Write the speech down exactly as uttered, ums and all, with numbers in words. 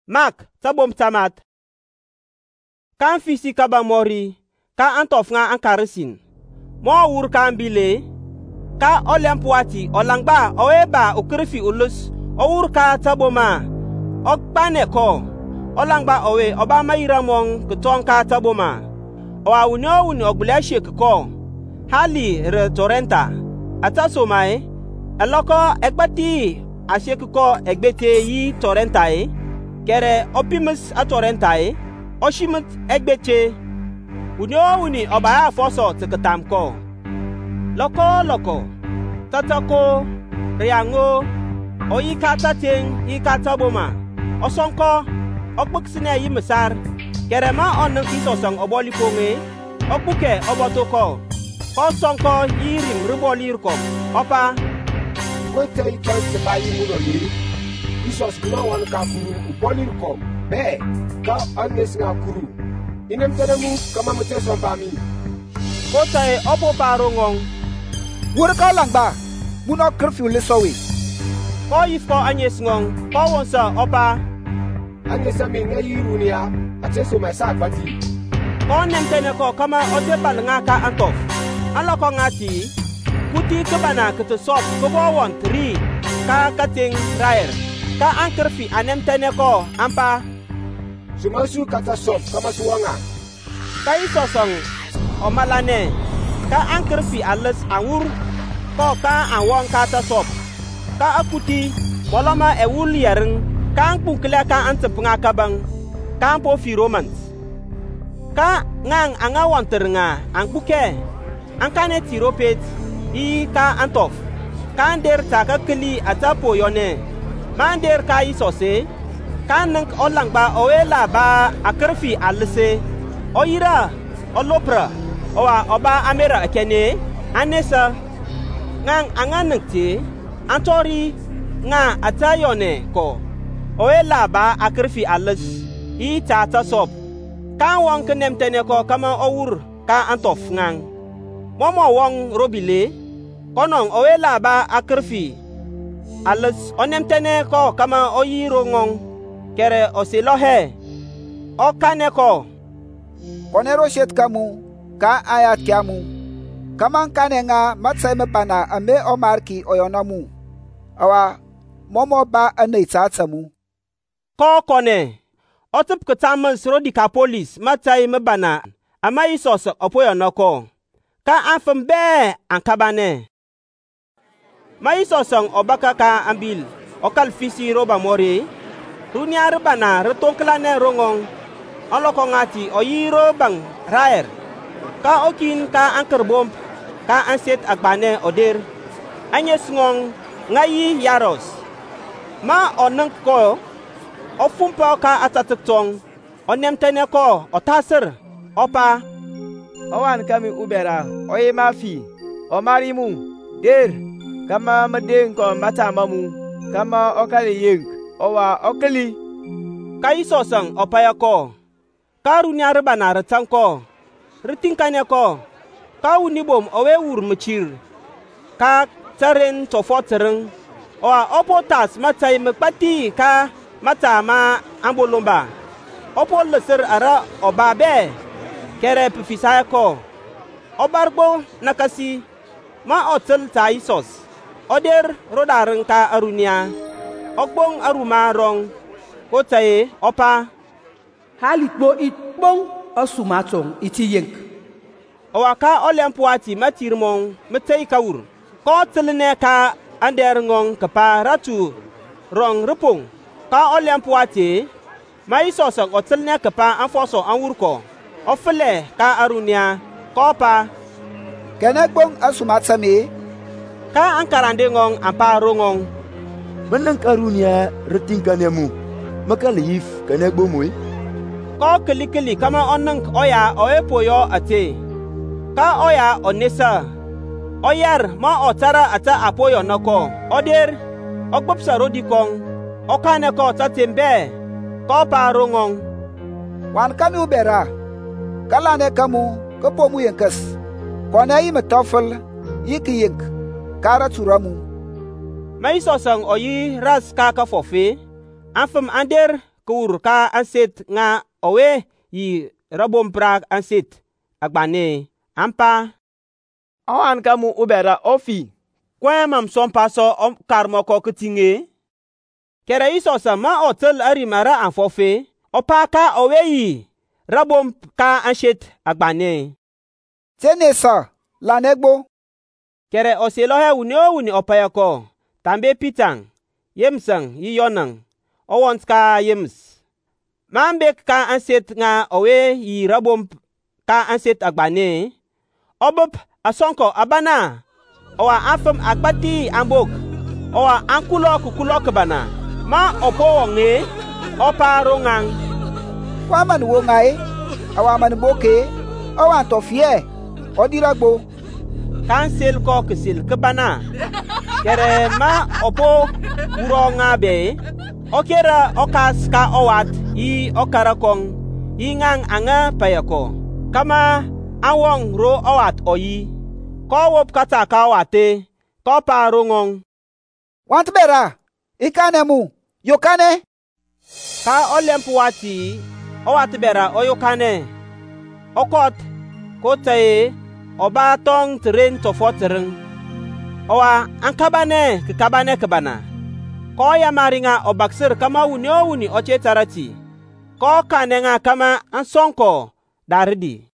Mak tabom tamat. Kan fisi kaba mori, ka antof nga ankarisin. Mo wur kan bile, ka olem puati olangba oeba ukrifi ulus, o wur ka taboma, okpane ko, olangba owe oba mayira mong kuton ka taboma. O awuni owuni ogbule shek ko, hali re torrenta, atasomai, eloko ekbati ashek ko egbete yi torrenta e, kere opimus a torrenta e, oshimut egbete, uni owuni oba afoso tiketam ko. Loko loko, tatako, riango, oyi kata ting, yi kata boma, osonko, okbuksine yi mesar, kere ma oneng kisosong oboli konge, okbuke obotoko, kosonko yi rim riboli rukom, opa. Kote yi kanse bayi muno yiri, isos gina wan ka kuru uboli rukom, be, ka annes nga kuru, inem tenemu kama mute sompami. Kote opo parongong, wur ka langba, muno kerfiu lesowi. ko yifko anyes ngong, ko wonsa opa. Anyesa mi nga yirunia, ateso mai sa kwati. Ko nemtene ko kama ote bal nga ka antof. Aloko ngati, kuti kebana kete sop kobo won tri, ka kating raer. Ka ankerfi anemtene ko ampa. Sumasu kata sop kama suwanga. Ka isosong omalane, ka ankerfi ales angur, ko ka anwong kata sop. Ka akuti, boloma e wul yereng, ka angpukle ka antepnga kabang, ka ampo fi romans. Ka ngang angawon terenga, angpuke, angkane tiropet, i ka antof, ka ander ta ka keli atapo yone, mander ka isose, ka nang olangba owela ba akerfi alese, oyira, olopra, owa oba amera akene, anesa, ngang anganeng te, antori nga atayone ko owela ba akrfi alas i tata sop kan wong kenem tene ko kama owur ka antof ngang momo wong robile konong owela ba akrfi alas onem tene ko kama oyiro ngong kere osilohe o kane ko Konero shet kamu ka ayat kamu kamang kanenga matsai mepana ame omarki oyonamu awa momo ba anei tsatsamu ko kone otup ketamas rodika polis matsai mebana ama isos opoyonoko ka afem be ankabane ma isosong obaka ka ambil okal fisi roba mori runia rebana retongklane rongong oloko ngati oyiro bang raer ka okin ka angker bom ka anset agbane oder anyes ngong ngayi yaros ma oneng ko ofumpa ka atatektong onem tene ko otaser opa owan kami ubera oye mafi omarimu der kama medeng ko matamamu kama okali yeng owa okali kaisosang opaya ko karunya rebana retang ko retingkane ko kau nibom owe wur mechir ka taren tofo tereng oa opotas matai mekpati ka mata ma ambolomba opo leser ara obabe kere pifisaya ko obarbo nakasi ma otel ta isos oder rodareng ka arunia ogbong aruma rong kotaye opa halikbo itbong osumatong iti yenk owaka olempuati matirmong metei kaur ko telene ka ander ngong kapa ratu rong repung ka olempuati mai sosok otelne kapa anfoso anwurko ofele ka arunia kopa kenegbong asumatsame ka ankarande ngong ampa rongong benang karunia retingkanemu maka leif kenegbomui ko keli-keli kama oneng oya oepoyo ate ka oya onesa oyar ma otara ata apoyo noko oder ogbopsa rodikong okane ko tatembe ko parongong wan kami ubera kalane kamu kepomu yenkas kone yi metofel yiki yenk kara turamu mai sosang oyi ras ka ka fofe afem ander kur ka anset nga owe yi rabom prak anset agbane ampa awan kamu ubera ofi kwemam sompa so om karmoko kitinge kere isosa ma otel arimara anfofe opa ka owe yi rabom ka anset agbane Tenesa lanegbo kere oselo he wuni o wuni opayako tambe pitang yemsang yi yonang owons ka yems mambe ka anset nga owe yi rabom ka anset agbane obop asonko abana owa afem agbati ambok owa ankulo kukulo kebana ma opo wonge opa rongang kwaman wo ngai awaman boke awan tofie odiragbo kansel ko kisil kebana kere ma opo uronga be okera okas ka owat yi okara kong yi ngang anga payako kama awong ro owat oyi ko wop kata ka wate ko pa rongong want bera ikane mu yokane ka olempu wati owat bera oyokane okot ko taye oba tong tren to fotering owa ankabane kikabane kebana ko ya maringa obaksir kama wuni o wuni oche tarati ko kanenga kama ansonko daridi